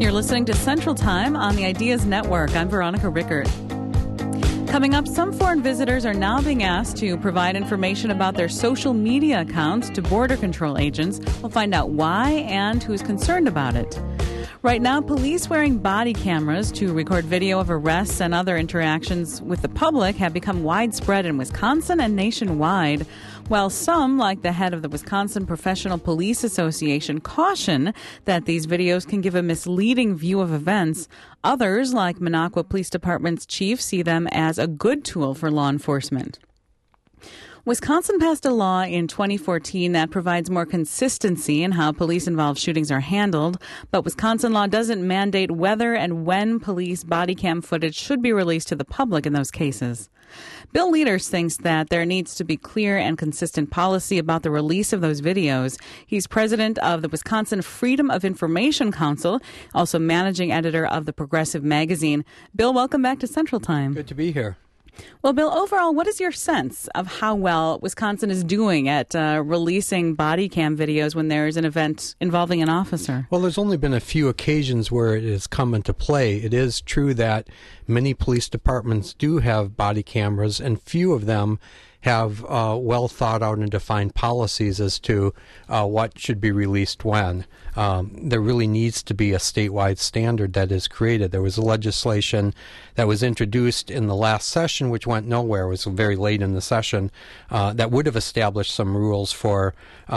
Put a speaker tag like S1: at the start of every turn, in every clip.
S1: You're listening to Central Time on the Ideas Network. I'm Veronica Rickert. Coming up, some foreign visitors are now being asked to provide information about their social media accounts to border control agents. We'll find out why and who's concerned about it. Right now, police wearing body cameras to record video of arrests and other interactions with the public have become widespread in Wisconsin and nationwide. While some, like the head of the Wisconsin Professional Police Association, caution that these videos can give a misleading view of events, others, like Minocqua Police Department's chief, see them as a good tool for law enforcement. Wisconsin passed a law in 2014 that provides more consistency in how police-involved shootings are handled, but Wisconsin law doesn't mandate whether and when police body cam footage should be released to the public in those cases. Bill Leaders thinks that there needs to be clear and consistent policy about the release of those videos. He's president of the Wisconsin Freedom of Information Council, also managing editor of the Progressive magazine. Bill, welcome back to Central Time.
S2: Good to be here.
S1: Well, Bill, overall, what is your sense of how well Wisconsin is doing at releasing body cam videos when there is an event involving an officer?
S2: Well, there's only been a few occasions where it has come into play. It is true that many police departments do have body cameras, and few of them have well thought out and defined policies as to what should be released when. There really needs to be a statewide standard that is created. There was a legislation that was introduced in the last session which went nowhere. It was very late in the session that would have established some rules for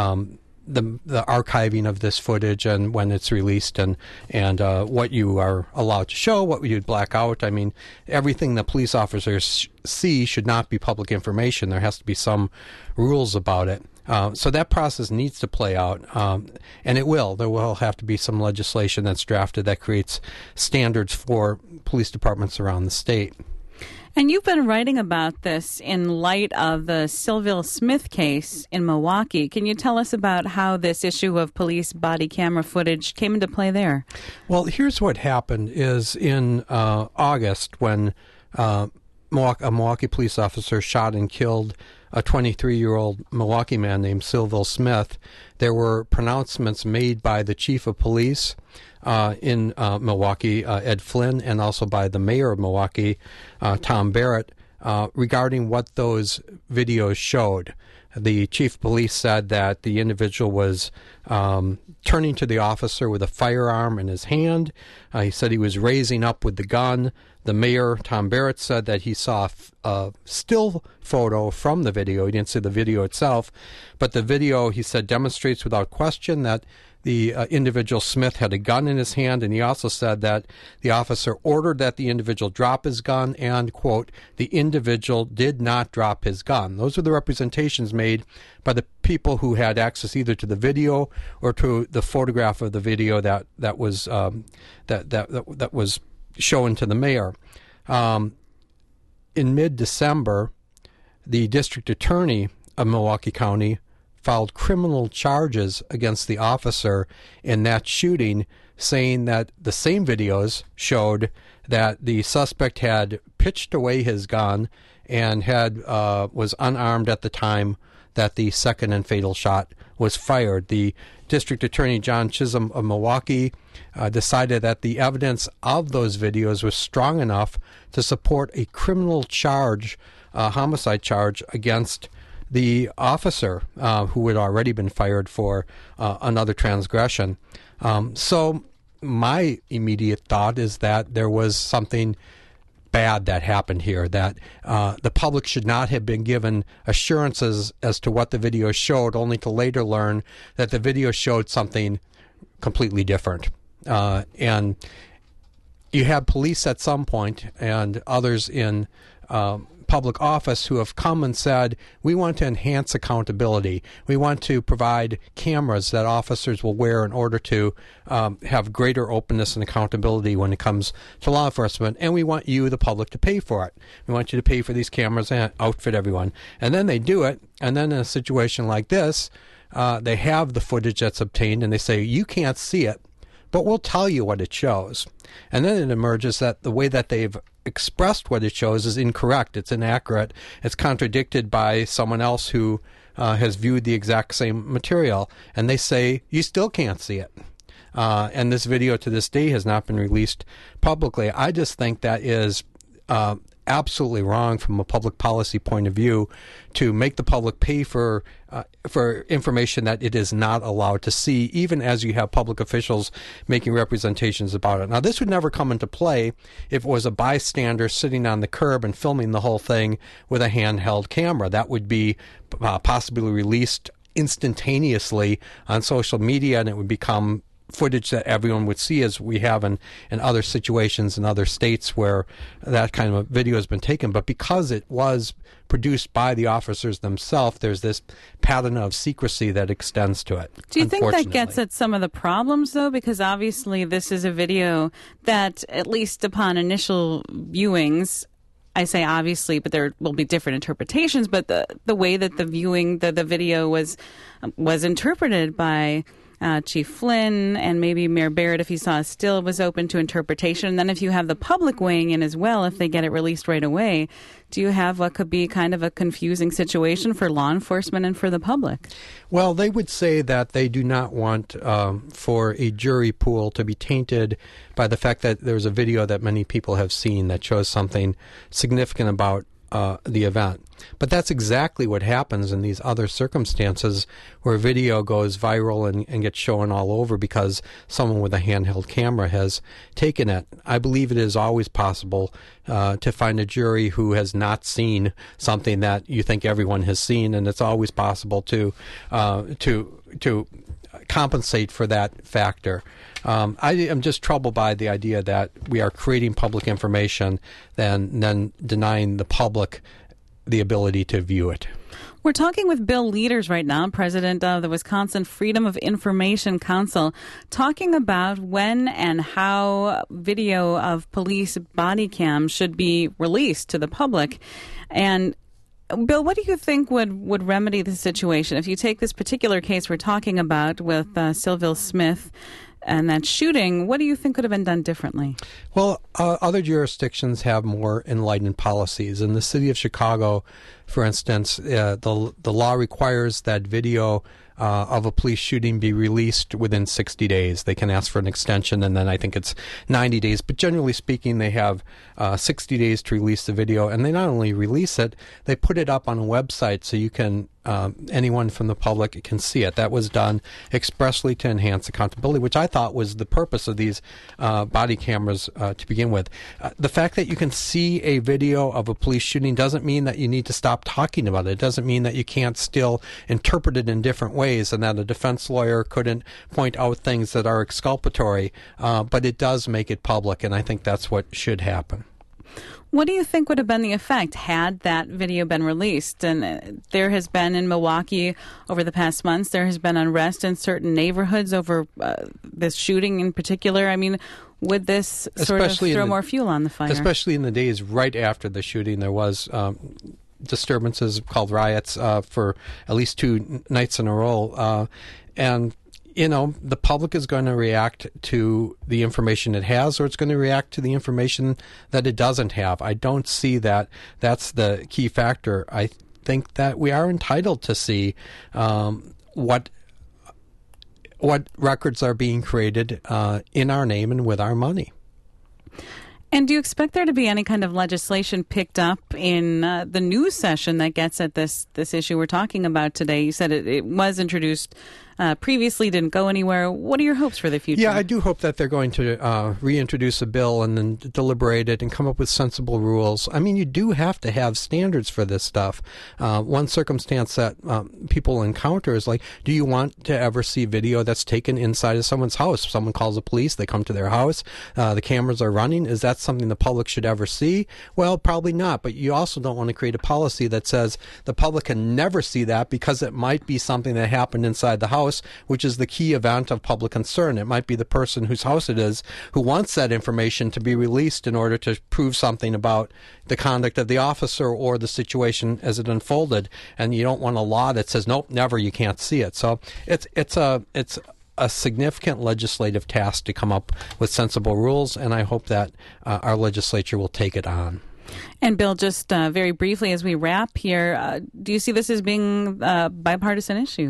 S2: the archiving of this footage and when it's released and what you are allowed to show, what you'd black out. I mean, everything that police officers see should not be public information. There has to be some rules about it. So that process needs to play out, and it will. There will have to be some legislation that's drafted that creates standards for police departments around the state.
S1: And you've been writing about this in light of the Sylville Smith case in Milwaukee. Can you tell us about how this issue of police body camera footage came into play there?
S2: Well, here's what happened is in August when a Milwaukee police officer shot and killed a 23-year-old Milwaukee man named Sylville Smith, there were pronouncements made by the chief of police in Milwaukee, Ed Flynn, and also by the mayor of Milwaukee, Tom Barrett, regarding what those videos showed. The chief of police said that the individual was turning to the officer with a firearm in his hand. He said he was raising up with the gun. The mayor, Tom Barrett, said that he saw a still photo from the video. He didn't see the video itself, but the video, he said, demonstrates without question that the individual Smith had a gun in his hand, and he also said that the officer ordered that the individual drop his gun and, quote, the individual did not drop his gun. Those were the representations made by the people who had access either to the video or to the photograph of the video that was shown to the mayor. In mid-December, the district attorney of Milwaukee County filed criminal charges against the officer in that shooting, saying that the same videos showed that the suspect had pitched away his gun and was unarmed at the time that the second and fatal shot was fired. The district attorney, John Chisholm of Milwaukee, decided that the evidence of those videos was strong enough to support a criminal charge, homicide charge, against the officer who had already been fired for another transgression. So my immediate thought is that there was something bad that happened here, that the public should not have been given assurances as to what the video showed, only to later learn that the video showed something completely different. And you have police at some point and others in public office who have come and said, we want to enhance accountability. We want to provide cameras that officers will wear in order to have greater openness and accountability when it comes to law enforcement. And we want you, the public, to pay for it. We want you to pay for these cameras and outfit everyone. And then they do it. And then in a situation like this, they have the footage that's obtained and they say, you can't see it, but we'll tell you what it shows. And then it emerges that the way that they've expressed what it shows is incorrect. It's inaccurate. It's contradicted by someone else who has viewed the exact same material. And they say, you still can't see it. and this video to this day has not been released publicly. I just think that is absolutely wrong from a public policy point of view to make the public pay for information that it is not allowed to see, even as you have public officials making representations about it. Now, this would never come into play if it was a bystander sitting on the curb and filming the whole thing with a handheld camera. That would be possibly released instantaneously on social media, and it would become footage that everyone would see, as we have in other situations in other states where that kind of video has been taken. But because it was produced by the officers themselves, there's this pattern of secrecy that extends to it.
S1: Do you think that gets at some of the problems, though? Because obviously this is a video that, at least upon initial viewings, I say obviously, but there will be different interpretations, but the way that the video was interpreted by Chief Flynn and maybe Mayor Barrett, if he saw a still, was open to interpretation. And then if you have the public weighing in as well, if they get it released right away, do you have what could be kind of a confusing situation for law enforcement and for the public?
S2: Well, they would say that they do not want for a jury pool to be tainted by the fact that there's a video that many people have seen that shows something significant about the event. But that's exactly what happens in these other circumstances where video goes viral and gets shown all over because someone with a handheld camera has taken it. I believe it is always possible to find a jury who has not seen something that you think everyone has seen, and it's always possible to compensate for that factor. I am just troubled by the idea that we are creating public information and then denying the public the ability to view it.
S1: We're talking with Bill Leaders right now, president of the Wisconsin Freedom of Information Council, talking about when and how video of police body cams should be released to the public. And Bill, what do you think would remedy the situation? If you take this particular case we're talking about with Sylville Smith and that shooting, what do you think could have been done differently?
S2: Well, other jurisdictions have more enlightened policies. In the city of Chicago, for instance, the law requires that video of a police shooting be released within 60 days. They can ask for an extension, and then I think it's 90 days. But generally speaking, they have 60 days to release the video. And they not only release it, they put it up on a website so you can anyone from the public can see it. That was done expressly to enhance accountability, which I thought was the purpose of these body cameras to begin with. The fact that you can see a video of a police shooting doesn't mean that you need to stop talking about it. It doesn't mean that you can't still interpret it in different ways and that a defense lawyer couldn't point out things that are exculpatory, but it does make it public, and I think that's what should happen.
S1: What do you think would have been the effect had that video been released? And there has been in Milwaukee over the past months, there has been unrest in certain neighborhoods over this shooting in particular. I mean, would this sort of throw more fuel on the fire? Especially
S2: in the days right after the shooting, there was disturbances called riots for at least 2 nights in a row. And you know, the public is going to react to the information it has, or it's going to react to the information that it doesn't have. I don't see that that's the key factor. I think that we are entitled to see what records are being created in our name and with our money.
S1: And do you expect there to be any kind of legislation picked up in the news session that gets at this issue we're talking about today? You said it was introduced previously, didn't go anywhere. What are your hopes for the future?
S2: Yeah, I do hope that they're going to reintroduce a bill and then deliberate it and come up with sensible rules. I mean, you do have to have standards for this stuff. One circumstance that people encounter is like, do you want to ever see video that's taken inside of someone's house? Someone calls the police, they come to their house, the cameras are running. Is that something the public should ever see? Well, probably not, but you also don't want to create a policy that says the public can never see that because it might be something that happened inside the house, which is the key event of public concern. It might be the person whose house it is who wants that information to be released in order to prove something about the conduct of the officer or the situation as it unfolded. And you don't want a law that says, nope, never, you can't see it. So it's a significant legislative task to come up with sensible rules, and I hope that our legislature will take it on.
S1: And Bill, just very briefly as we wrap here, do you see this as being a bipartisan issue?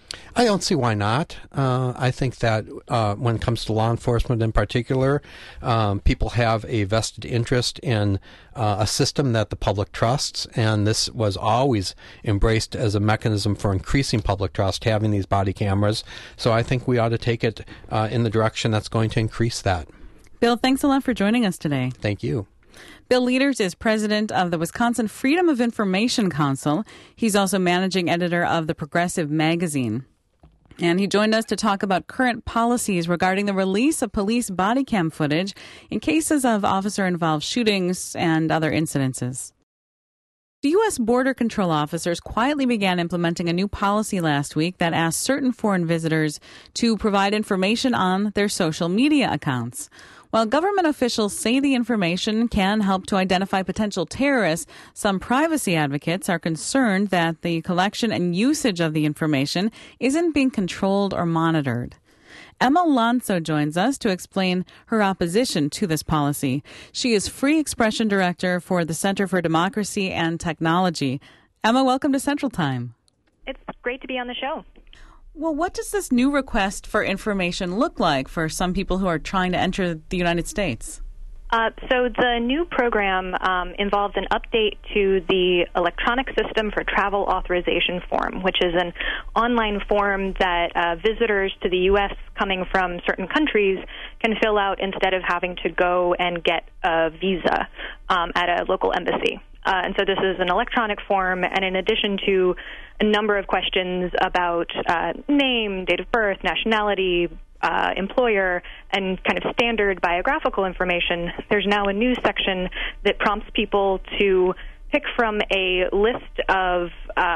S2: I don't see why not. I think that when it comes to law enforcement in particular, people have a vested interest in a system that the public trusts, and this was always embraced as a mechanism for increasing public trust, having these body cameras. So I think we ought to take it in the direction that's going to increase that.
S1: Bill, thanks a lot for joining us today.
S2: Thank you.
S1: Bill Lueders is president of the Wisconsin Freedom of Information Council. He's also managing editor of the Progressive magazine. And he joined us to talk about current policies regarding the release of police body cam footage in cases of officer-involved shootings and other incidences. The U.S. Border Control officers quietly began implementing a new policy last week that asked certain foreign visitors to provide information on their social media accounts. While government officials say the information can help to identify potential terrorists, some privacy advocates are concerned that the collection and usage of the information isn't being controlled or monitored. Emma Lanzo joins us to explain her opposition to this policy. She is Free Expression Director for the Center for Democracy and Technology. Emma, welcome to Central Time.
S3: It's great to be on the show.
S1: Well, what does this new request for information look like for some people who are trying to enter the United States?
S3: So the new program involves an update to the electronic system for travel authorization form, which is an online form that visitors to the U.S. coming from certain countries can fill out instead of having to go and get a visa at a local embassy. And so this is an electronic form, and in addition to a number of questions about name, date of birth, nationality, employer, and kind of standard biographical information, there's now a new section that prompts people to pick from a list of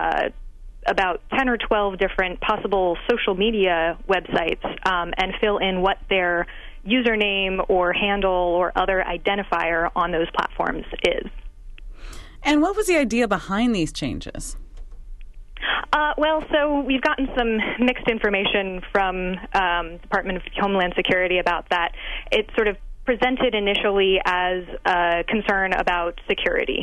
S3: about 10 or 12 different possible social media websites and fill in what their username or handle or other identifier on those platforms is.
S1: And what was the idea behind these changes?
S3: So we've gotten some mixed information from Department of Homeland Security about that. It sort of presented initially as a concern about security.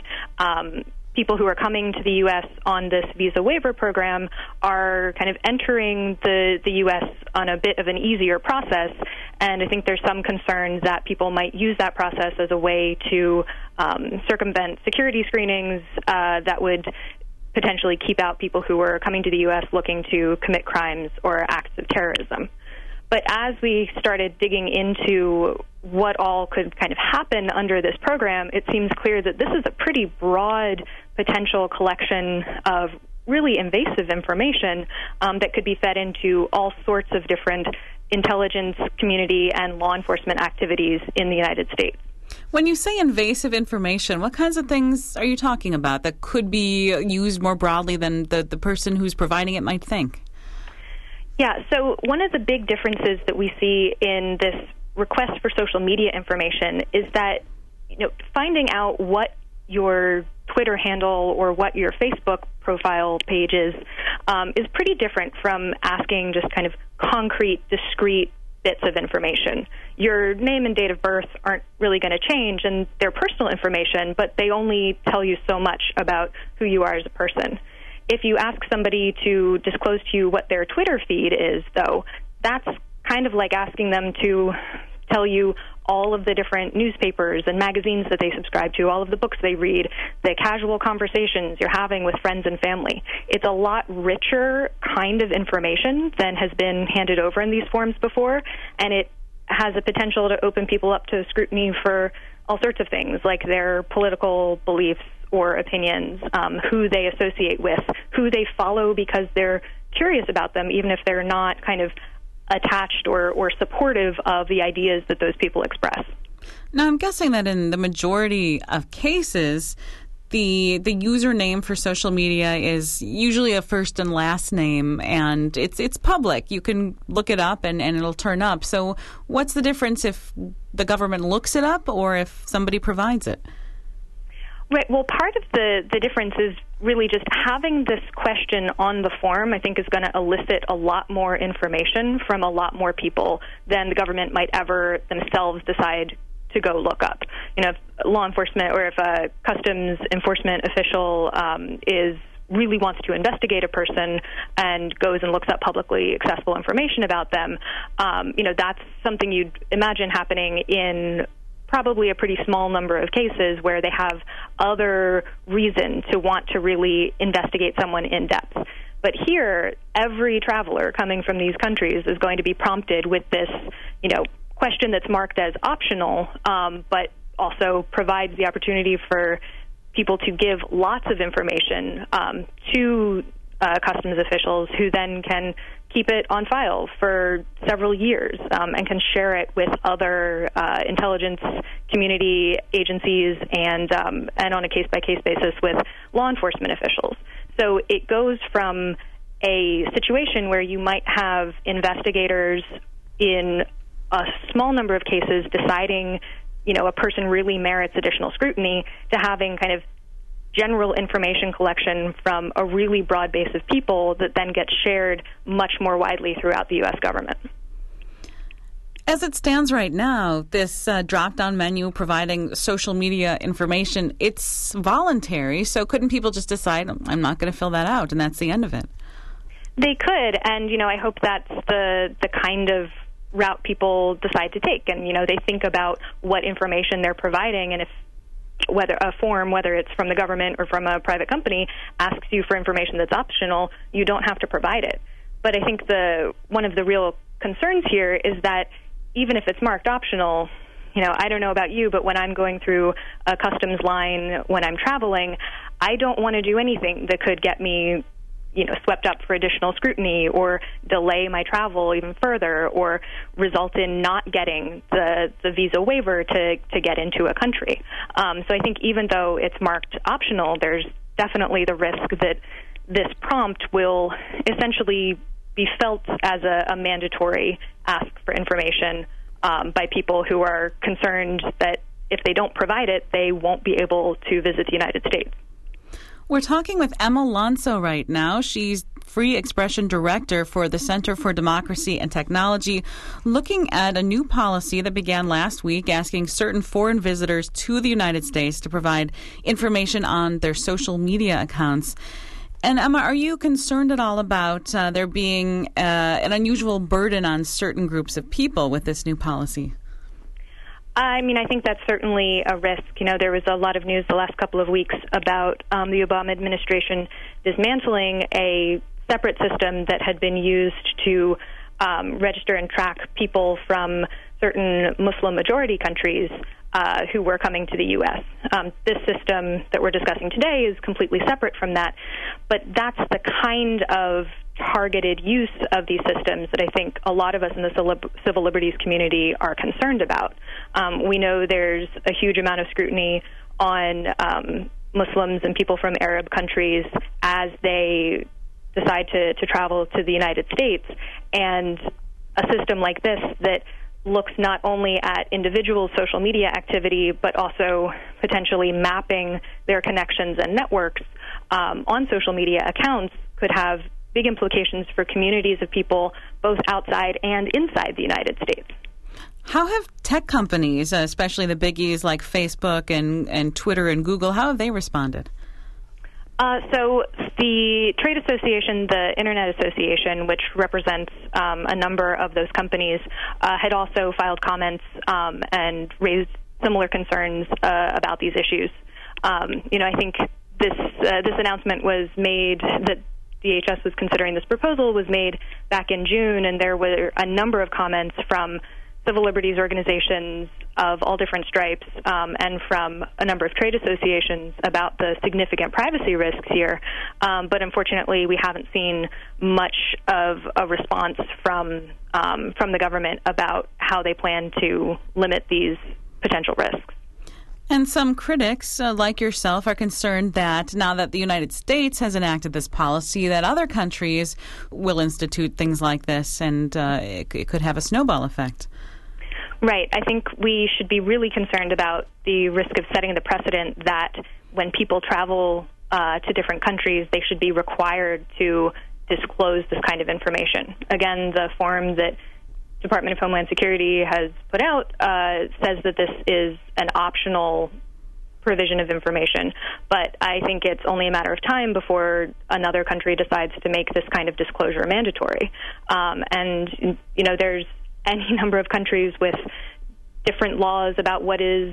S3: People who are coming to the U.S. on this visa waiver program are kind of entering the U.S. on a bit of an easier process, and I think there's some concerns that people might use that process as a way to circumvent security screenings that would potentially keep out people who are coming to the U.S. looking to commit crimes or acts of terrorism. But as we started digging into what all could kind of happen under this program, it seems clear that this is a pretty broad potential collection of really invasive information that could be fed into all sorts of different intelligence community and law enforcement activities in the United States.
S1: When you say invasive information, what kinds of things are you talking about that could be used more broadly than the person who's providing it might think?
S3: Yeah, so one of the big differences that we see in this request for social media information is that, finding out what your Twitter handle or what your Facebook profile page is pretty different from asking just kind of concrete, discrete bits of information. Your name and date of birth aren't really going to change, and they're personal information, but they only tell you so much about who you are as a person. If you ask somebody to disclose to you what their Twitter feed is, though, that's kind of like asking them to tell you all of the different newspapers and magazines that they subscribe to, all of the books they read, the casual conversations you're having with friends and family. It's a lot richer kind of information than has been handed over in these forms before, and it has a potential to open people up to scrutiny for all sorts of things, like their political beliefs or opinions, who they associate with, who they follow because they're curious about them, even if they're not kind of attached or supportive of the ideas that those people express.
S1: Now, I'm guessing that in the majority of cases, the username for social media is usually a first and last name, and it's public. You can look it up and it'll turn up. So what's the difference if the government looks it up or if somebody provides it?
S3: Right. Well, part of the difference is really just having this question on the form, I think, is going to elicit a lot more information from a lot more people than the government might ever themselves decide to go look up. If law enforcement or if a customs enforcement official is really wants to investigate a person and goes and looks up publicly accessible information about them, that's something you'd imagine happening in probably a pretty small number of cases where they have other reason to want to really investigate someone in depth. But here, every traveler coming from these countries is going to be prompted with this, question that's marked as optional, but also provides the opportunity for people to give lots of information to customs officials, who then can keep it on file for several years and can share it with other intelligence community agencies and on a case-by-case basis with law enforcement officials. So it goes from a situation where you might have investigators in a small number of cases deciding, a person really merits additional scrutiny, to having kind of general information collection from a really broad base of people that then gets shared much more widely throughout the U.S. government.
S1: As it stands right now, this drop-down menu providing social media information, it's voluntary, so couldn't people just decide, I'm not going to fill that out, and that's the end of it?
S3: They could, and, I hope that's the kind of route people decide to take. And, they think about what information they're providing, and if whether a form, whether it's from the government or from a private company, asks you for information that's optional, you don't have to provide it. But I think one of the real concerns here is that even if it's marked optional, I don't know about you, but when I'm going through a customs line when I'm traveling, I don't want to do anything that could get me swept up for additional scrutiny or delay my travel even further or result in not getting the visa waiver to get into a country. So I think even though it's marked optional, there's definitely the risk that this prompt will essentially be felt as a mandatory ask for information by people who are concerned that if they don't provide it, they won't be able to visit the United States.
S1: We're talking with Emma Lanzo right now. She's Free Expression Director for the Center for Democracy and Technology, looking at a new policy that began last week asking certain foreign visitors to the United States to provide information on their social media accounts. And Emma, are you concerned at all about there being an unusual burden on certain groups of people with this new policy?
S3: I think that's certainly a risk. There was a lot of news the last couple of weeks about the Obama administration dismantling a separate system that had been used to register and track people from certain Muslim-majority countries who were coming to the U.S. This system that we're discussing today is completely separate from that, but that's the kind of targeted use of these systems that I think a lot of us in the civil liberties community are concerned about. We know there's a huge amount of scrutiny on Muslims and people from Arab countries as they decide to travel to the United States, and a system like this that looks not only at individual social media activity, but also potentially mapping their connections and networks on social media accounts could have big implications for communities of people both outside and inside the United States.
S1: How have tech companies, especially the biggies like Facebook and Twitter and Google, how have they responded?
S3: So the trade association, the Internet Association, which represents a number of those companies, had also filed comments and raised similar concerns about these issues. I think this announcement was made that DHS was considering this proposal was made back in June, and there were a number of comments from civil liberties organizations of all different stripes and from a number of trade associations about the significant privacy risks here. But unfortunately, we haven't seen much of a response from the government about how they plan to limit these potential risks.
S1: And some critics, like yourself, are concerned that now that the United States has enacted this policy, that other countries will institute things like this, and it could have a snowball effect.
S3: Right. I think we should be really concerned about the risk of setting the precedent that when people travel to different countries, they should be required to disclose this kind of information. Again, the form that Department of Homeland Security has put out says that this is an optional provision of information. But I think it's only a matter of time before another country decides to make this kind of disclosure mandatory. And, there's any number of countries with different laws about what is,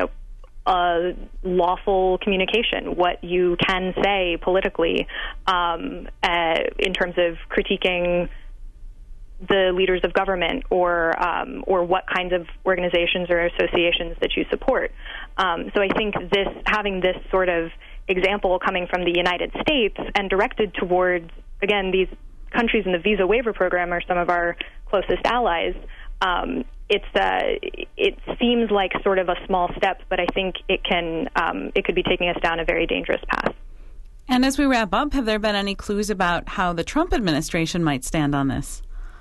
S3: lawful communication, what you can say politically in terms of critiquing the leaders of government or what kinds of organizations or associations that you support. So I think having this sort of example coming from the United States and directed towards, again, these countries in the visa waiver program are some of our closest allies. It seems like sort of a small step, but I think it could be taking us down a very dangerous path.
S1: And as we wrap up, have there been any clues about how the Trump administration might stand on this?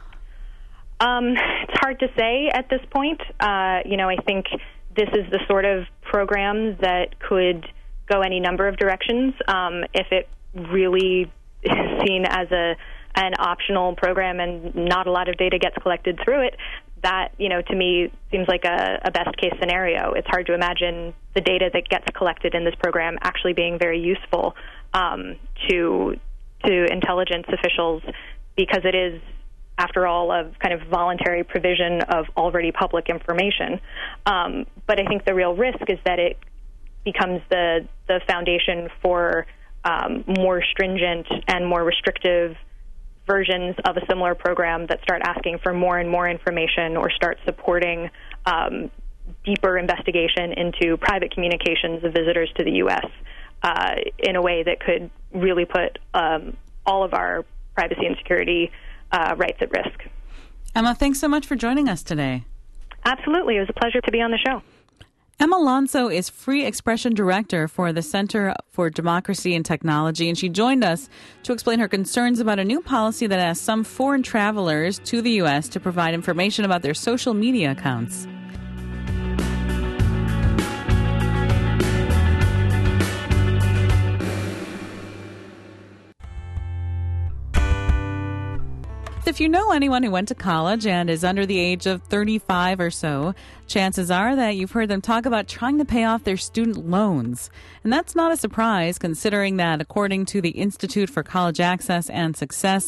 S3: It's hard to say at this point. I think this is the sort of program that could go any number of directions. If it really is seen as an optional program and not a lot of data gets collected through it, that, to me, seems like a best-case scenario. It's hard to imagine the data that gets collected in this program actually being very useful to intelligence officials, because it is, after all, a kind of voluntary provision of already public information. But I think the real risk is that it becomes the foundation for more stringent and more restrictive versions of a similar program that start asking for more and more information or start supporting deeper investigation into private communications of visitors to the U.S. In a way that could really put all of our privacy and security rights at risk.
S1: Emma, thanks so much for joining us today.
S3: Absolutely. It was a pleasure to be on the show.
S1: Emma Alonso is Free Expression Director for the Center for Democracy and Technology, and she joined us to explain her concerns about a new policy that asks some foreign travelers to the U.S. to provide information about their social media accounts. If you know anyone who went to college and is under the age of 35 or so, chances are that you've heard them talk about trying to pay off their student loans. And that's not a surprise, considering that, according to the Institute for College Access and Success,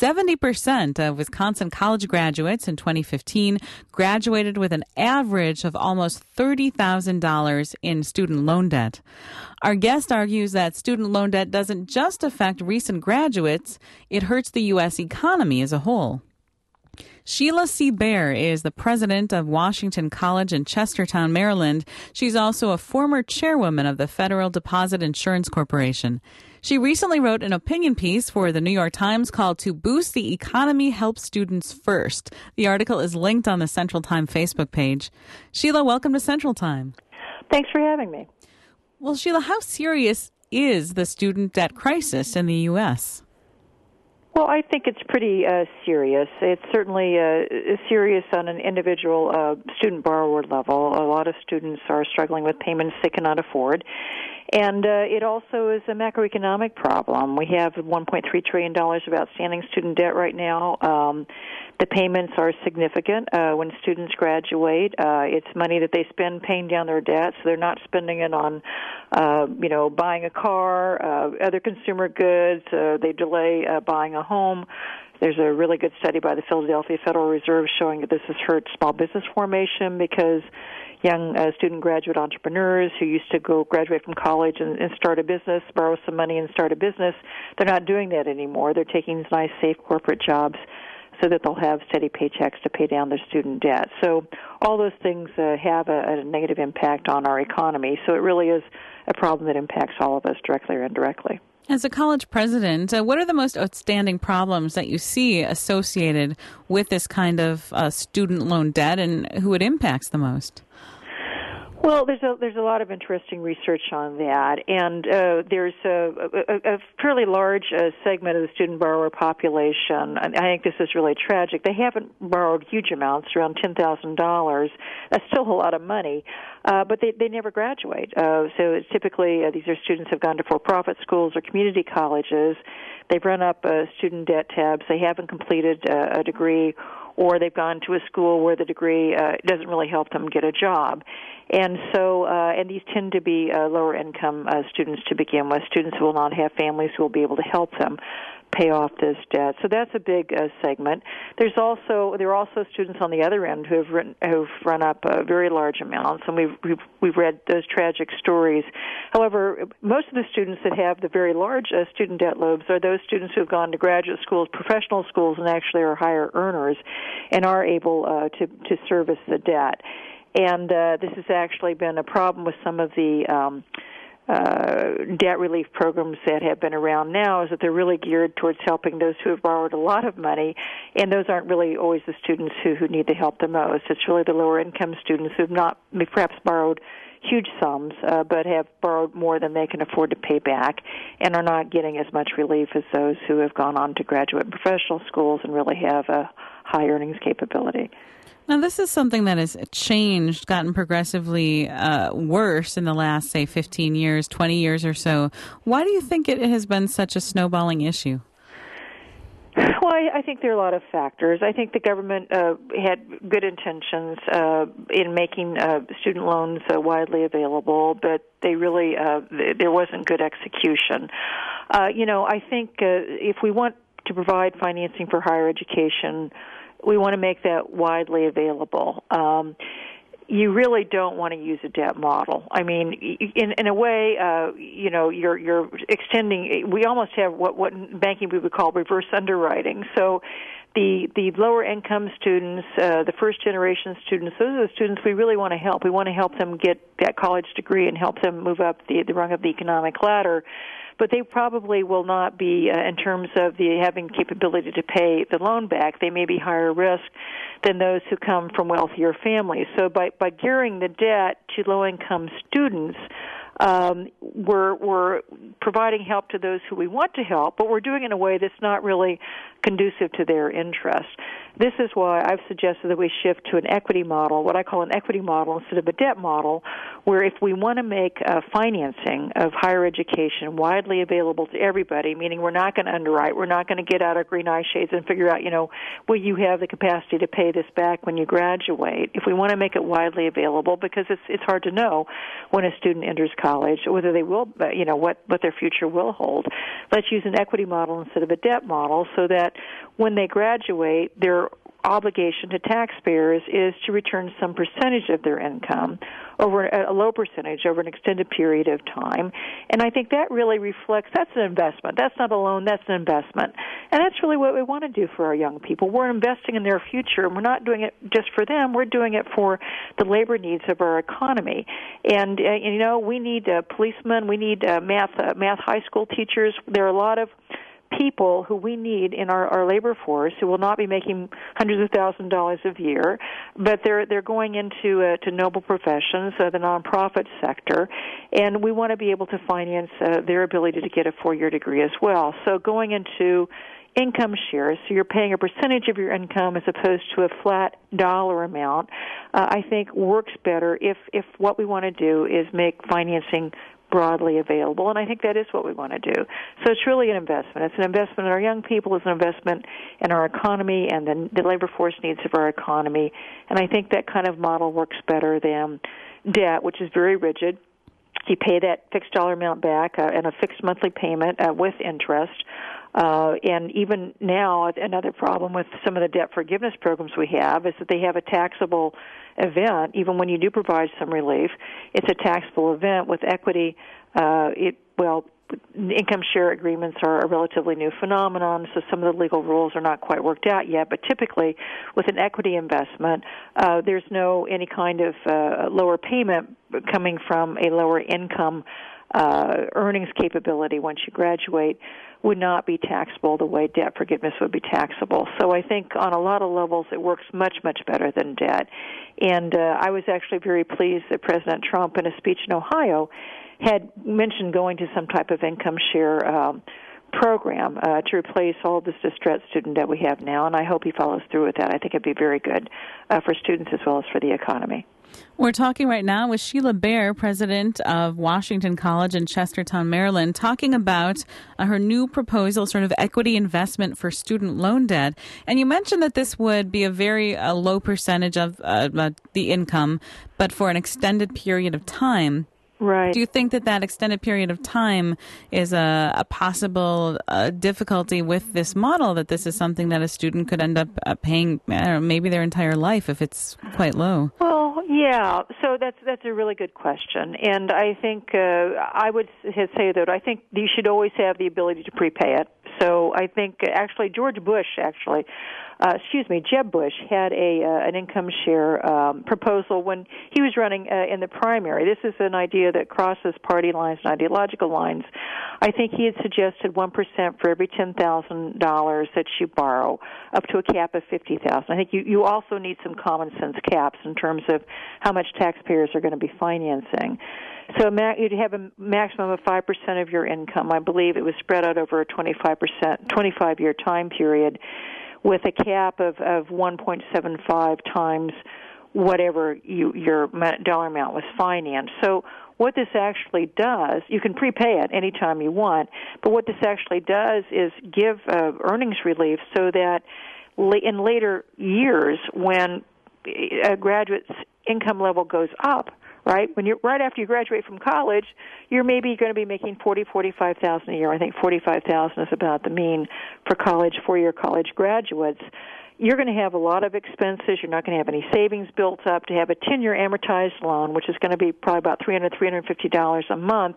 S1: 70% of Wisconsin college graduates in 2015 graduated with an average of almost $30,000 in student loan debt. Our guest argues that student loan debt doesn't just affect recent graduates, it hurts the U.S. economy as a whole. Sheila C. Bair is the president of Washington College in Chestertown, Maryland. She's also a former chairwoman of the Federal Deposit Insurance Corporation. She recently wrote an opinion piece for the New York Times called "To Boost the Economy, Help Students First." The article is linked on the Central Time Facebook page. Sheila, welcome to Central Time.
S4: Thanks for having me.
S1: Well, Sheila, how serious is the student debt crisis in the U.S.?
S4: Well, I think it's pretty serious. It's certainly serious on an individual student borrower level. A lot of students are struggling with payments they cannot afford. And it also is a macroeconomic problem. We have $1.3 trillion of outstanding student debt right now. The payments are significant when students graduate. It's money that they spend paying down their debt, so they're not spending it on, buying a car, other consumer goods. They delay buying a home. There's a really good study by the Philadelphia Federal Reserve showing that this has hurt small business formation because young student graduate entrepreneurs who used to go graduate from college and start a business, borrow some money and start a business, they're not doing that anymore. They're taking these nice, safe corporate jobs so that they'll have steady paychecks to pay down their student debt. So all those things have a negative impact on our economy. So it really is a problem that impacts all of us directly or indirectly.
S1: As a college president, what are the most outstanding problems that you see associated with this kind of student loan debt, and who it impacts the most?
S4: Well, there's a lot of interesting research on that, and there's a fairly large segment of the student borrower population. I think this is really tragic. They haven't borrowed huge amounts, around $10,000. That's still a lot of money, but they never graduate. So it's typically these are students who have gone to for-profit schools or community colleges. They've run up student debt tabs. They haven't completed a degree or they've gone to a school where the degree doesn't really help them get a job. And so, and these tend to be lower income students to begin with, students who will not have families who will be able to help them pay off this debt. So that's a big segment. There are also students on the other end who've run up very large amounts, and we've read those tragic stories. However, most of the students that have the very large student debt loads are those students who have gone to graduate schools, professional schools, and actually are higher earners and are able to service the debt. And this has actually been a problem with some of the debt relief programs that have been around now, is that they're really geared towards helping those who have borrowed a lot of money, and those aren't really always the students who need the help the most. It's really the lower income students who have not perhaps borrowed huge sums, but have borrowed more than they can afford to pay back and are not getting as much relief as those who have gone on to graduate and professional schools and really have a high earnings capability.
S1: Now, this is something that has changed, gotten progressively worse in the last, say, 15 years, 20 years or so. Why do you think it has been such a snowballing issue?
S4: Well, I think there are a lot of factors. I think the government had good intentions in making student loans widely available, but they really there wasn't good execution. I think if we want to provide financing for higher education, we want to make that widely available. You really don't want to use a debt model. I mean, in a way, you're extending. We almost have what in banking we would call reverse underwriting. So, the lower income students, the first generation students, those are the students we really want to help. We want to help them get that college degree and help them move up the rung of the economic ladder. But they probably will not be, in terms of the having capability to pay the loan back, they may be higher risk than those who come from wealthier families. So by gearing the debt to low-income students, we're providing help to those who we want to help, but we're doing it in a way that's not really conducive to their interests. This is why I've suggested that we shift to an equity model, what I call an equity model instead of a debt model, where if we want to make financing of higher education widely available to everybody, meaning we're not going to underwrite, we're not going to get out our green eye shades and figure out, will you have the capacity to pay this back when you graduate? If we want to make it widely available, because it's hard to know when a student enters college whether they will, what their future will hold. Let's use an equity model instead of a debt model, so that when they graduate, their obligation to taxpayers is to return some percentage of their income, over a low percentage over an extended period of time. And I think that really reflects, that's an investment. That's not a loan, that's an investment. And that's really what we want to do for our young people. We're investing in their future, and we're not doing it just for them. We're doing it for the labor needs of our economy. And, we need policemen, we need math high school teachers. There are a lot of people who we need in our labor force who will not be making hundreds of thousands of dollars a year, but they're going into to noble professions, the nonprofit sector, and we want to be able to finance their ability to get a 4-year degree as well. So going into income shares, so you're paying a percentage of your income as opposed to a flat dollar amount, I think works better if what we want to do is make financing broadly available, and I think that is what we want to do. So it's really an investment. It's an investment in our young people. It's an investment in our economy and the labor force needs of our economy, and I think that kind of model works better than debt, which is very rigid. You pay that fixed dollar amount back and a fixed monthly payment with interest. And even now, another problem with some of the debt forgiveness programs we have is that they have a taxable event. Even when you do provide some relief, it's a taxable event. With equity, income share agreements are a relatively new phenomenon, so some of the legal rules are not quite worked out yet. But typically, with an equity investment, there's any kind of lower payment coming from a lower income earnings capability once you graduate would not be taxable the way debt forgiveness would be taxable. So I think on a lot of levels it works much, much better than debt. And I was actually very pleased that President Trump, in a speech in Ohio, had mentioned going to some type of income share program to replace all this distressed student debt we have now, and I hope he follows through with that. I think it'd be very good for students as well as for the economy.
S1: We're talking right now with Sheila Bair, president of Washington College in Chestertown, Maryland, talking about her new proposal, sort of equity investment for student loan debt. And you mentioned that this would be a very low percentage of the income, but for an extended period of time.
S4: Right.
S1: Do you think that extended period of time is a possible difficulty with this model, that this is something that a student could end up paying maybe their entire life if it's quite low?
S4: Well, yeah. So that's a really good question. And I think I would say that I think you should always have the ability to prepay it. So I think actually Jeb Bush had an income share proposal when he was running in the primary. This is an idea that crosses party lines and ideological lines. I think he had suggested 1% for every $10,000 that you borrow, up to a cap of $50,000. I think you also need some common sense caps in terms of how much taxpayers are going to be financing. So you'd have a maximum of 5% of your income. I believe it was spread out over a 25-year time period, with a cap of 1.75 times whatever your dollar amount was financed. So what this actually does, you can prepay it anytime you want, but what this actually does is give earnings relief so that in later years, when a graduate's income level goes up, right? Right after you graduate from college, you're maybe going to be making $45,000 a year. I think $45,000 is about the mean for four-year college graduates. You're going to have a lot of expenses. You're not going to have any savings built up. To have a 10-year amortized loan, which is going to be probably about $350 a month,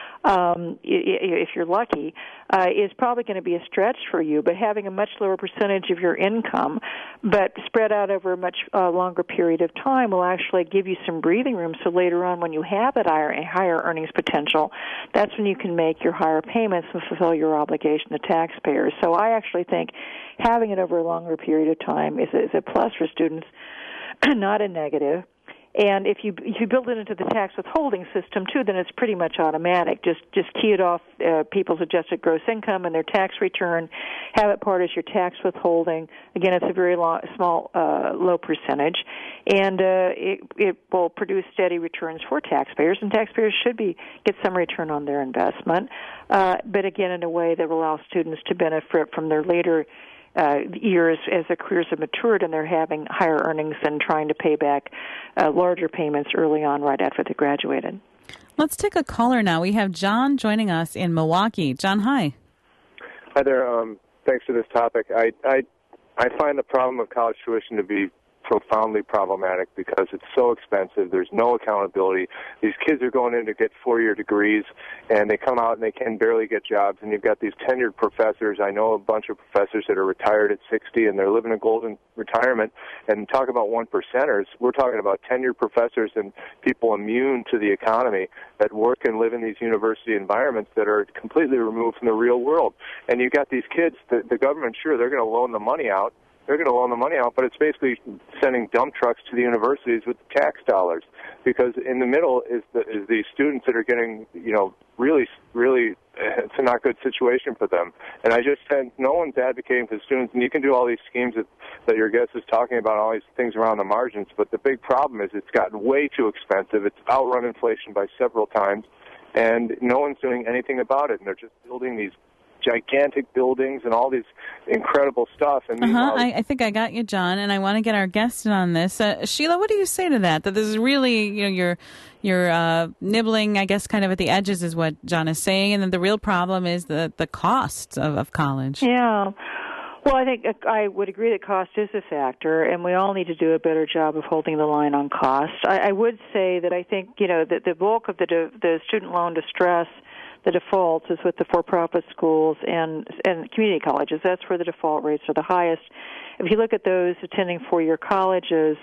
S4: if you're lucky, is probably going to be a stretch for you. But having a much lower percentage of your income, but spread out over a much longer period of time, will actually give you some breathing room. So later on, when you have that higher earnings potential, that's when you can make your higher payments and fulfill your obligation to taxpayers. So I actually think having it over a longer period of time is a plus for students, not a negative. And if you build it into the tax withholding system too, then it's pretty much automatic. Just key it off people's adjusted gross income and their tax return. Have it part as your tax withholding. Again, it's a very small, low percentage, and it will produce steady returns for taxpayers. And taxpayers should get some return on their investment, but again, in a way that will allow students to benefit from their later years as their careers have matured and they're having higher earnings and trying to pay back larger payments early on right after they graduated.
S1: Let's take a caller now. We have John joining us in Milwaukee. John, hi.
S5: Hi there. Thanks for this topic. I find the problem of college tuition to be profoundly problematic because it's so expensive. There's no accountability. These kids are going in to get 4-year degrees, and they come out and they can barely get jobs. And you've got these tenured professors. I know a bunch of professors that are retired at 60, and they're living a golden retirement. And talk about one-percenters. We're talking about tenured professors and people immune to the economy that work and live in these university environments that are completely removed from the real world. And you've got these kids, the government, sure, they're going to loan the money out. They're going to loan the money out, but it's basically sending dump trucks to the universities with tax dollars, because in the middle is the students that are getting, really, it's a not good situation for them. And I just said no one's advocating for the students, and you can do all these schemes that your guest is talking about, all these things around the margins, but the big problem is it's gotten way too expensive. It's outrun inflation by several times, and no one's doing anything about it, and they're just building these gigantic buildings and all these incredible stuff. And
S1: I think I got you, John, and I want to get our guest in on this. Sheila, what do you say to that? That this is really, you're nibbling, I guess, kind of at the edges is what John is saying, and then the real problem is the costs of college.
S4: Yeah. Well, I think I would agree that cost is a factor, and we all need to do a better job of holding the line on cost. I would say that I think, that the bulk of the student loan distress, the defaults, is with the for-profit schools and community colleges. That's where the default rates are the highest. If you look at those attending four-year colleges,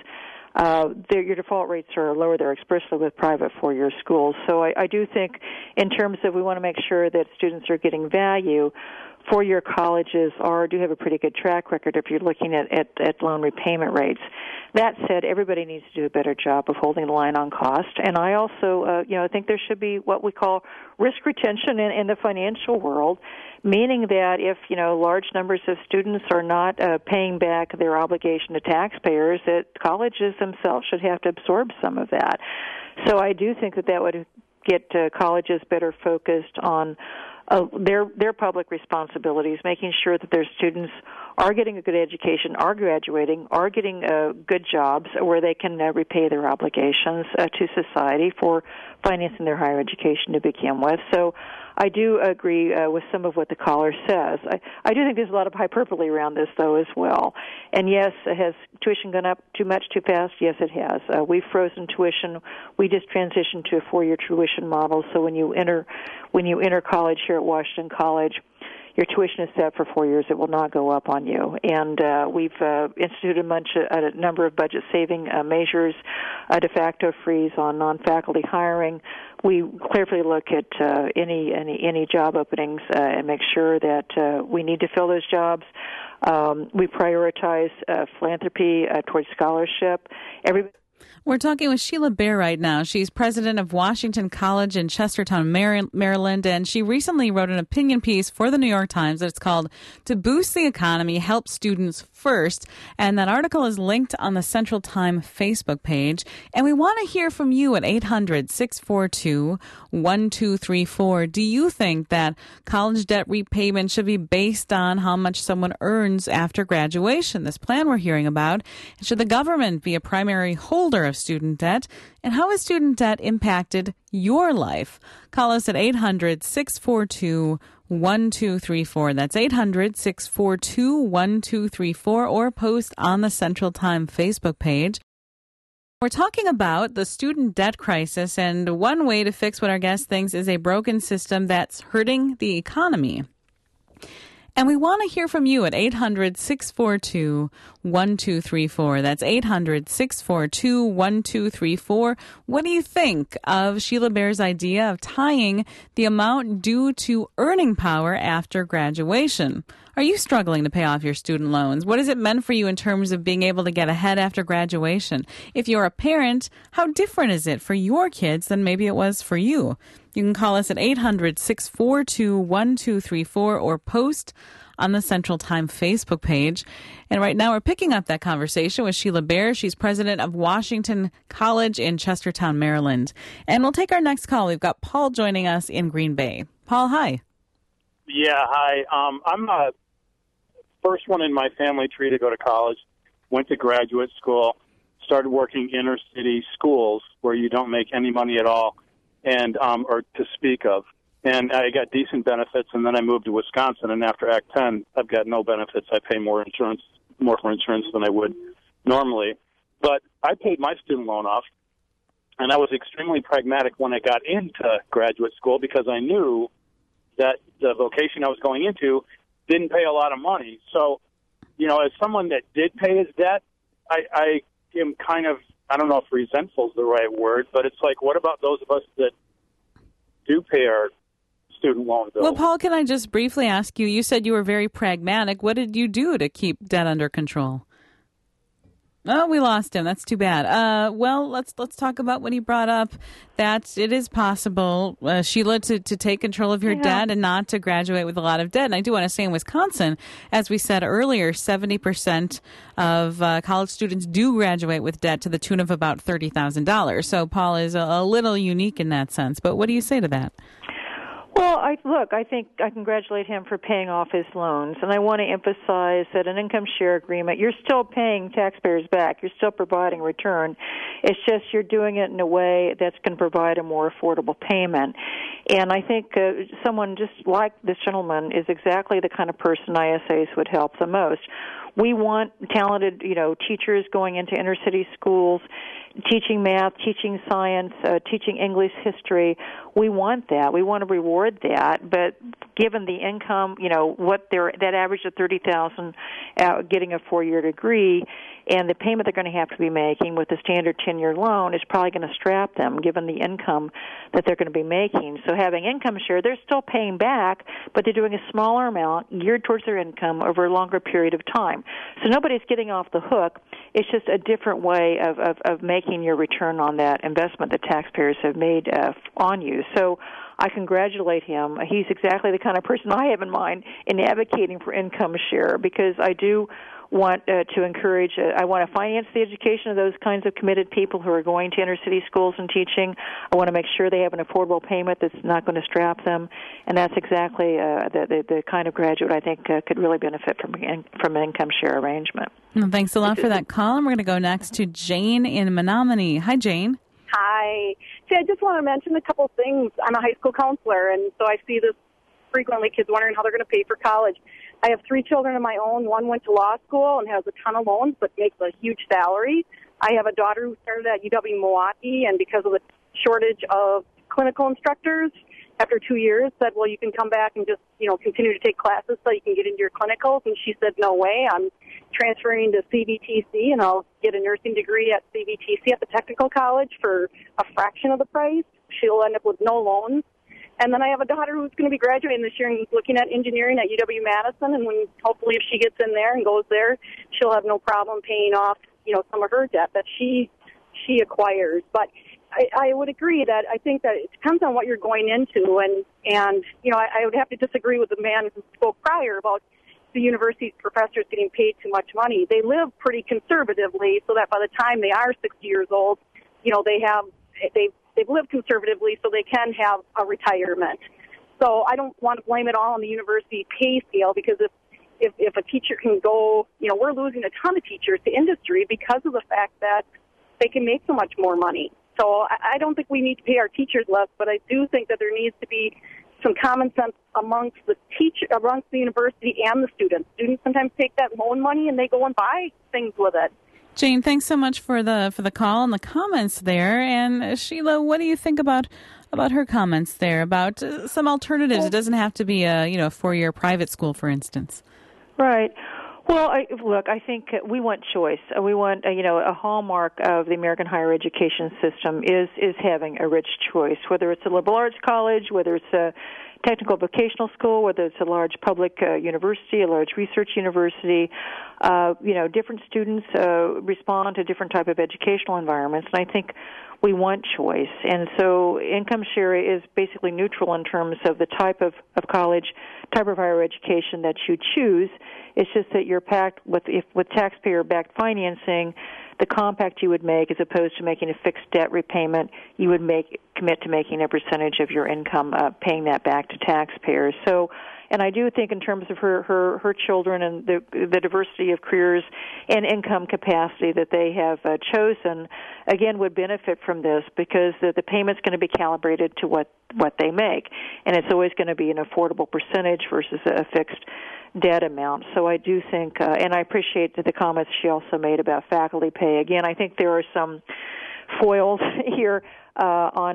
S4: your default rates are lower there, especially with private four-year schools. So I do think in terms of we want to make sure that students are getting value four-year colleges do have a pretty good track record if you're looking at loan repayment rates. That said, everybody needs to do a better job of holding the line on cost. And I also, think there should be what we call risk retention in the financial world, meaning that if, large numbers of students are not paying back their obligation to taxpayers, that colleges themselves should have to absorb some of that. So I do think that would get colleges better focused on their public responsibilities, making sure that their students are getting a good education, are graduating, are getting good jobs where they can repay their obligations to society for financing their higher education to begin with. So I do agree with some of what the caller says. I do think there's a lot of hyperbole around this, though, as well. And yes, has tuition gone up too much, too fast? Yes, it has. We've frozen tuition. We just transitioned to a four-year tuition model. So when you enter college here at Washington College, your tuition is set for 4 years. It will not go up on you. And we've instituted a number of budget-saving measures, a de facto freeze on non-faculty hiring. We carefully look at any job openings and make sure that we need to fill those jobs. We prioritize philanthropy towards scholarship.
S1: We're talking with Sheila Bair right now. She's president of Washington College in Chestertown, Maryland, and she recently wrote an opinion piece for the New York Times that's called "To Boost the Economy, Help Students First," and that article is linked on the Central Time Facebook page. And we want to hear from you at 800-642-1234. Do you think that college debt repayment should be based on how much someone earns after graduation, this plan we're hearing about? And should the government be a primary holder of student debt? And how has student debt impacted your life? Call us at 800-642-1234. That's 800-642-1234, or post on the Central Time Facebook page. We're talking about the student debt crisis, and one way to fix what our guest thinks is a broken system that's hurting the economy. And we want to hear from you at 800-642-1234. That's 800-642-1234. What do you think of Sheila Bair's idea of tying the amount due to earning power after graduation? Are you struggling to pay off your student loans? What has it meant for you in terms of being able to get ahead after graduation? If you're a parent, how different is it for your kids than maybe it was for you? You can call us at 800-642-1234 or post on the Central Time Facebook page. And right now we're picking up that conversation with Sheila Bair. She's president of Washington College in Chestertown, Maryland. And we'll take our next call. We've got Paul joining us in Green Bay. Paul, hi.
S6: Yeah, hi. I'm the first one in my family tree to go to college, went to graduate school, started working inner city schools where you don't make any money at all, and or to speak of. And I got decent benefits, and then I moved to Wisconsin, and after Act 10, I've got no benefits. I pay more for insurance than I would normally. But I paid my student loan off, and I was extremely pragmatic when I got into graduate school because I knew that the vocation I was going into didn't pay a lot of money. So, as someone that did pay his debt, I am kind of, I don't know if resentful is the right word, but it's like, what about those of us that do pay our student loan bills?
S1: Well, Paul, can I just briefly ask you, you said you were very pragmatic. What did you do to keep debt under control? Oh, we lost him. That's too bad. Well, let's talk about what he brought up, that it is possible, Sheila, to take control of your debt and not to graduate with a lot of debt. And I do want to say in Wisconsin, as we said earlier, 70% of college students do graduate with debt to the tune of about $30,000. So Paul is a little unique in that sense. But what do you say to that?
S4: Well, I think I congratulate him for paying off his loans, and I want to emphasize that an income share agreement, you're still paying taxpayers back. You're still providing a return. It's just you're doing it in a way that's going to provide a more affordable payment. And I think someone just like this gentleman is exactly the kind of person ISAs would help the most. We want talented, teachers going into inner city schools, teaching math, teaching science, teaching English history. We want that. We want to reward that. But given the income, that average of $30,000 getting a 4-year degree, and the payment they're going to have to be making with the standard 10-year loan is probably going to strap them, given the income that they're going to be making. So having income share, they're still paying back, but they're doing a smaller amount geared towards their income over a longer period of time. So nobody's getting off the hook. It's just a different way of making your return on that investment that taxpayers have made on you. So I congratulate him. He's exactly the kind of person I have in mind in advocating for income share, because I do want to encourage, I want to finance the education of those kinds of committed people who are going to inner city schools and teaching. I want to make sure they have an affordable payment that's not going to strap them, and that's exactly the kind of graduate I think could really benefit from an income share arrangement.
S1: Well, thanks a lot for that call. We're going to go next to Jane in Menominee. Hi, Jane.
S7: Hi. See, I just want to mention a couple things. I'm a high school counselor, and so I see this frequently, kids wondering how they're going to pay for college. I have 3 children of my own. One went to law school and has a ton of loans but makes a huge salary. I have a daughter who started at UW-Milwaukee, and because of the shortage of clinical instructors, after 2 years said, well, you can come back and just, continue to take classes so you can get into your clinicals. And she said, no way. I'm transferring to CVTC, and I'll get a nursing degree at CVTC at the technical college for a fraction of the price. She'll end up with no loans. And then I have a daughter who's going to be graduating this year and looking at engineering at UW-Madison, and hopefully if she gets in there and goes there, she'll have no problem paying off, some of her debt that she acquires. But I would agree that I think that it depends on what you're going into, and I would have to disagree with the man who spoke prior about the university's professors getting paid too much money. They live pretty conservatively, so that by the time they are 60 years old, they've lived conservatively, so they can have a retirement. So I don't want to blame it all on the university pay scale, because if a teacher can go, we're losing a ton of teachers to industry because of the fact that they can make so much more money. So I don't think we need to pay our teachers less, but I do think that there needs to be some common sense amongst the university and the students. Students sometimes take that loan money and they go and buy things with it.
S1: Jane, thanks so much for the call and the comments there. And Sheila, what do you think about her comments there about some alternatives? It doesn't have to be a 4-year private school, for instance.
S4: Right. Well, I think we want choice. We want, a hallmark of the American higher education system is having a rich choice, whether it's a liberal arts college, whether it's a technical vocational school, whether it's a large public university, a large research university. Different students respond to different type of educational environments, and I think we want choice. And so income share is basically neutral in terms of the type of college, type of higher education that you choose. It's just that you're packed with taxpayer-backed financing, the compact you would make, as opposed to making a fixed debt repayment, you would commit to making a percentage of your income paying that back to taxpayers. So, and I do think in terms of her children and the diversity of careers and income capacity that they have chosen, again, would benefit from this, because the payment's going to be calibrated to what they make, and it's always going to be an affordable percentage versus a fixed debt amount. So I do think, and I appreciate the comments she also made about faculty pay. Again, I think there are some foils here on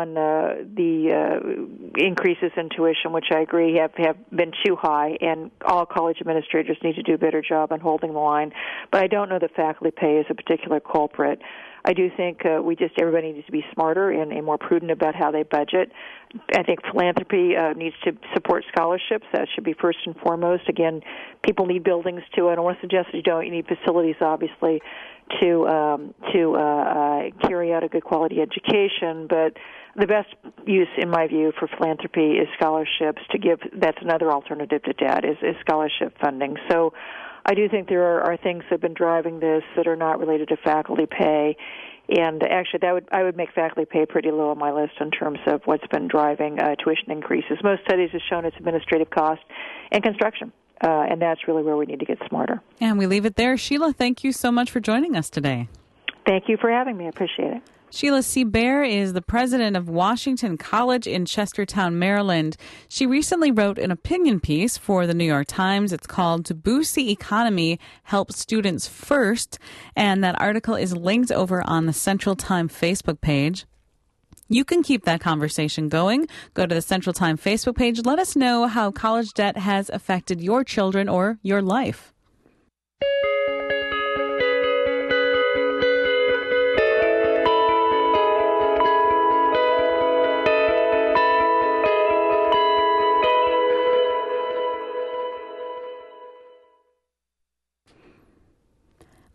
S4: the increases in tuition, which I agree have been too high, and all college administrators need to do a better job on holding the line. But I don't know that faculty pay is a particular culprit. I do think everybody needs to be smarter and more prudent about how they budget. I think philanthropy needs to support scholarships. That should be first and foremost. Again, people need buildings too. I don't want to suggest you don't. You need facilities, obviously, to carry out a good quality education. But the best use, in my view, for philanthropy is scholarships. That's another alternative to debt, is scholarship funding. So I do think there are things that have been driving this that are not related to faculty pay, and actually I would make faculty pay pretty low on my list in terms of what's been driving tuition increases. Most studies have shown it's administrative cost and construction, and that's really where we need to get smarter.
S1: And we leave it there. Sheila, thank you so much for joining us today.
S4: Thank you for having me. I appreciate it.
S1: Sheila C. Bair is the president of Washington College in Chestertown, Maryland. She recently wrote an opinion piece for the New York Times. It's called "To Boost the Economy, Help Students First," and that article is linked over on the Central Time Facebook page. You can keep that conversation going. Go to the Central Time Facebook page. Let us know how college debt has affected your children or your life.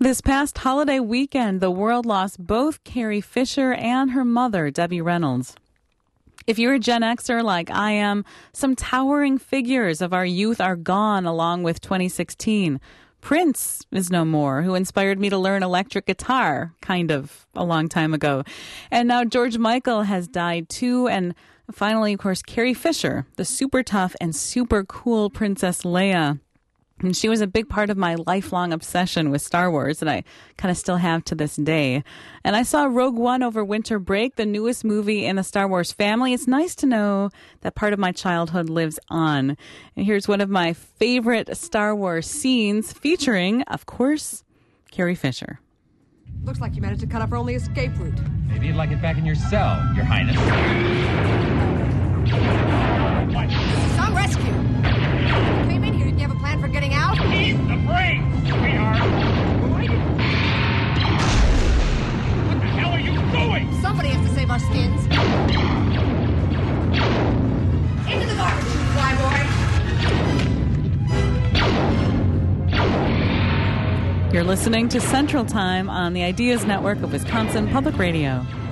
S1: This past holiday weekend, the world lost both Carrie Fisher and her mother, Debbie Reynolds. If you're a Gen Xer like I am, some towering figures of our youth are gone along with 2016. Prince is no more, who inspired me to learn electric guitar, kind of, a long time ago. And now George Michael has died too. And finally, of course, Carrie Fisher, the super tough and super cool Princess Leia. And she was a big part of my lifelong obsession with Star Wars that I kind of still have to this day. And I saw Rogue One over winter break, the newest movie in the Star Wars family. It's nice to know that part of my childhood lives on. And here's one of my favorite Star Wars scenes featuring, of course, Carrie Fisher.
S8: Looks like you managed to cut off our only escape route.
S9: Maybe you'd like it back in your cell, Your Highness.
S8: Some rescue. Came in here, didn't you have a plan for getting out?
S9: Keep the brains, sweetheart! What the hell are you doing?
S8: Somebody has to save our skins. Into the garbage, fly boy!
S1: You're listening to Central Time on the Ideas Network of Wisconsin Public Radio.